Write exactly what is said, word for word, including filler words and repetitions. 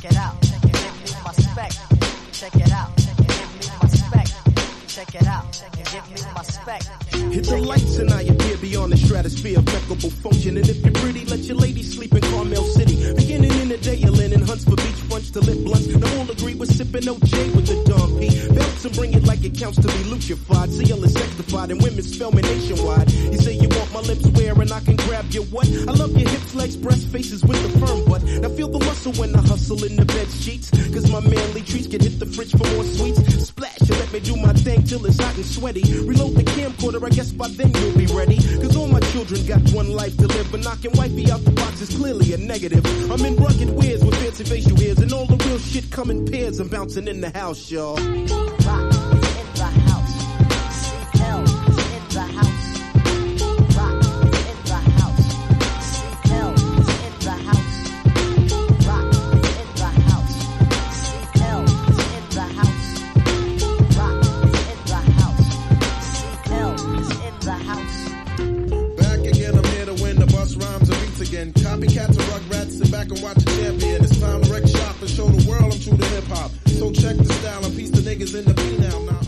Check it out. Check it out. Give me my spec. Check it out. Check it. Give me my spec. Check it out. Check it. Give me my spec. Hit the lights and I appear beyond the stratosphere of impeccable function. And if you're pretty, let your lady sleep in Carmel City. Beginning in the day, you're linen hunts for beach fronts to lit blunts. Now all agree we're sipping O J with the Don P. Belts and bring it like it counts to be lucified. See, all is sectified and women spell me nationwide. You say you want my lips where and I can grab your what? I love your hips, legs, breast, faces with the firm butt. Now feel the muscle when I hustle in the bed sheets. Cause my manly treats can hit the fridge for more sweets. Splash and let me do my thing till it's hot and sweaty. Reload the camcorder, I guess by then you'll be ready. Cause all my children got one life to live. But knocking wifey out the box is clearly a negative. I'm in rugged wears with fancy facial hairs. And all the real shit come in pairs. I'm bouncing in the house, y'all. Rock is in the house. C L is in the house. Rock is in the house. C L is in the house. Rock is in the house. C L is in the house. Rock is in the house. C L is in the house. Back again, I'm here to win the bus rhymes and beats again. Copycats and rugrats, sit back and watch the champion. It's time to wreck shop and show the world I'm true to hip hop. So check the style and piece the niggas in the beat now.